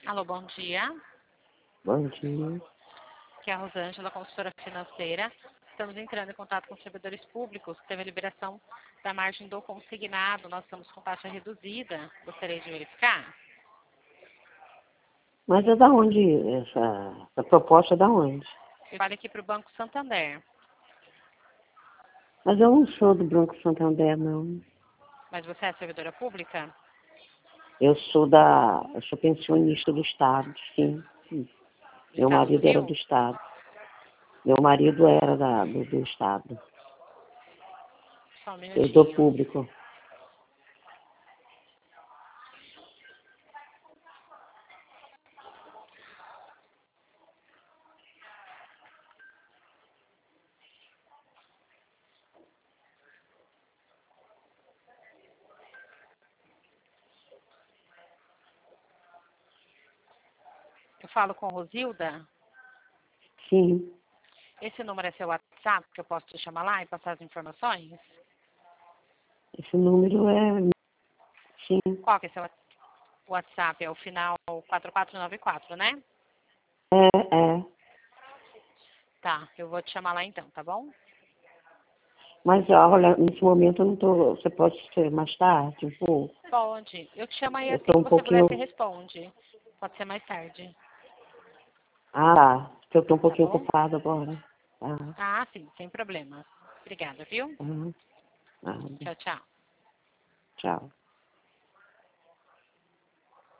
Alô, bom dia. Bom dia. Aqui é a Rosângela, consultora financeira. Estamos entrando em contato com os servidores públicos. Teve a liberação da margem do consignado. Nós estamos com taxa reduzida. Gostaria de verificar? Mas é da onde essa proposta é da onde? Eu falo aqui para o Banco Santander. Mas eu não sou do Banco Santander, não. Mas você é servidora pública? Eu sou pensionista do Estado, sim. Do Meu Estado do marido era do Rio? Estado. Meu marido era do Estado. Só um Eu dou minutinho. público. Eu falo com Rosilda. Sim. Esse número é seu WhatsApp, que eu posso te chamar lá e passar as informações? Esse número é... Sim. Qual que é seu WhatsApp? É o final 4494, né? É. Tá, eu vou te chamar lá então, tá bom? Mas, olha, nesse momento eu não tô... Você pode ser mais tarde, um pouco? Pode. Eu te chamo aí Eu assim tô que um você puder, pouquinho... você responde. Pode ser mais tarde, Ah, porque eu tô um tá pouquinho bom? ocupada agora. Ah, sim, sem problema. Obrigada, viu? Ah, ah, Tchau, tchau. tchau.